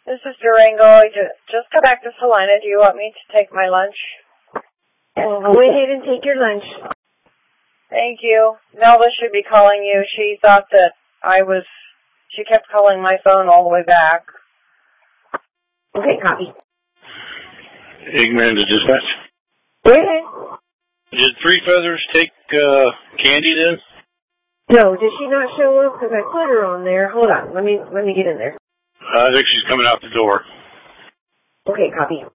This is Durango. I just got back to Salina. Do you want me to take my lunch? Go ahead and take your lunch. Thank you. Melba should be calling you. She thought that she kept calling my phone all the way back. Okay, copy. Eggman to dispatch. Go ahead. Did Three Feathers take Candy then? No, did she not show up? Because I put her on there. Hold on. Let me get in there. I think she's coming out the door. Okay, copy.